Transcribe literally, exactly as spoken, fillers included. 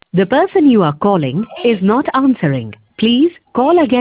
The person you are calling is not answering. Please call again.